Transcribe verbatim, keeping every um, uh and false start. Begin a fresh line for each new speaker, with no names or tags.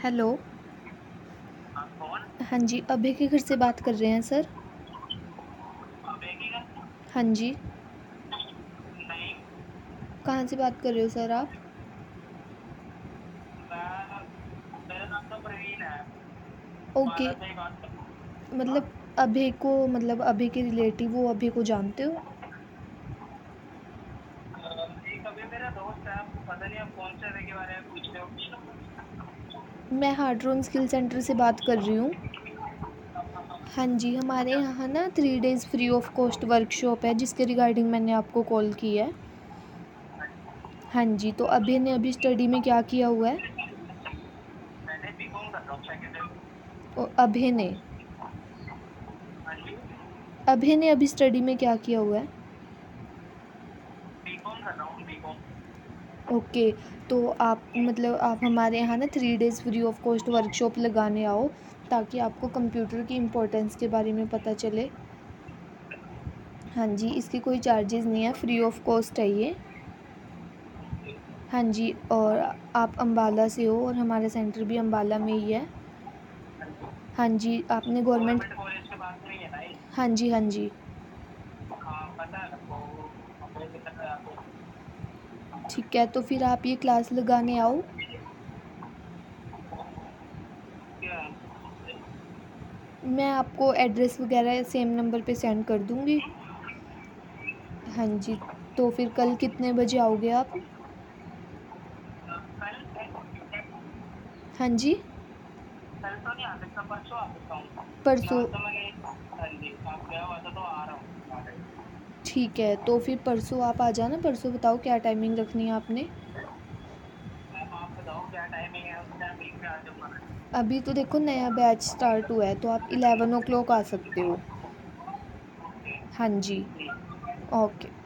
Hello.
हाँ, कौन?
हाँ जी, अभय के घर से बात कर रहे हैं सर?
अबे की का?
हाँ जी।
नहीं।
कहाँ से बात कर रहे हो सर आप?
मैं मेरा नाम तो प्रवीण है।
ओके।
बारह से ही बात कर। हाँ।
मतलब अभय को मतलब अभय के रिलेटिव हो, अभय को जानते हो?
अ, एक अभी मेरा दोस्त है, आपको पता नहीं आप कौन से अबे के बारे में पूछ रहे हो?
मैं हार्ड्रोन स्किल सेंटर से बात कर रही हूँ। हाँ जी, हमारे
क्या?
यहाँ ना three days free of cost workshop है जिसके रिगार्डिंग मैंने आपको कॉल की है। हाँ जी, तो अभय ने अभी स्टडी में क्या किया हुआ है?
मैंने बीकॉम कर रहा हूँ सेकंड ईयर।
ओ, अभय ने
हाँ जी।
अभय ने अभी स्टडी में क्या किया हुआ है?
बीकॉम कर रहा हूँ बीकॉम।
ओके। तो आप मतलब आप हमारे यहाँ ना three days free of cost workshop लगाने आओ ताकि आपको कंप्यूटर की इम्पोर्टेंस के बारे में पता चले। हाँ जी, इसके कोई चार्जेस नहीं है, फ्री ऑफ कॉस्ट है ये। हाँ जी, और आप अम्बाला से हो और हमारा सेंटर भी अम्बाला में ही है।
हाँ जी।
हाँ जी, आपने गवर्नमेंट।
गवर्नमेंट कॉलेज के पास में ही है ना ये?
हाँ जी, हाँ जी।
हाँ, पता है मेरे को। अबे की तरह आते हैं।
ठीक है, तो फिर आप ये क्लास लगाने आओ।
क्या?
मैं आपको एड्रेस वगैरह सेम नंबर पे सेंड कर दूँगी। हाँ जी, तो फिर कल कितने बजे आओगे आप?
अ, कल
हाँ जी,
कल तो नहीं आ सकता, परसों आ सकता हूँ।
परसों।
फिलहाल तो मैं गई। हाँ जी, आप गया हुआ था तो आ रहा हूँ।
ठीक है, तो फिर परसों आप आ जाना। परसों बताओ क्या टाइमिंग रखनी है आपने?
मैम आप बताओ क्या टाइमिंग है, उस टाइम पे आ जाऊँगा मैं।
अभी तो देखो नया बैच स्टार्ट हुआ है तो आप इलेवन ओ क्लॉक आ सकते हो।
ओके।
हाँ जी।
ठीक।
ओके।